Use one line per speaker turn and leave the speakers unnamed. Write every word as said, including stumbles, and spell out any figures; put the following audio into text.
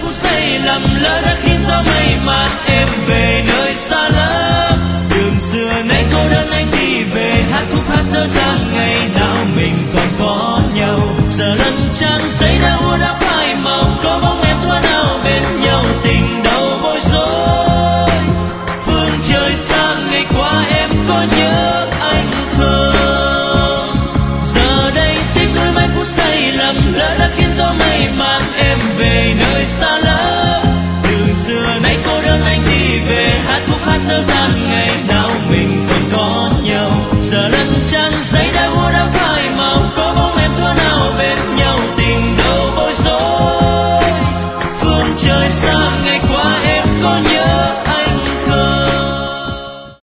cũng sai lầm lỡ đã khiến gió mây mang em về nơi xa lắm. Đường xưa nay cô đơn anh đi về hát khúc hát dở dang ngày nào mình còn có nhau. Giờ lần trăng giấy đã u đã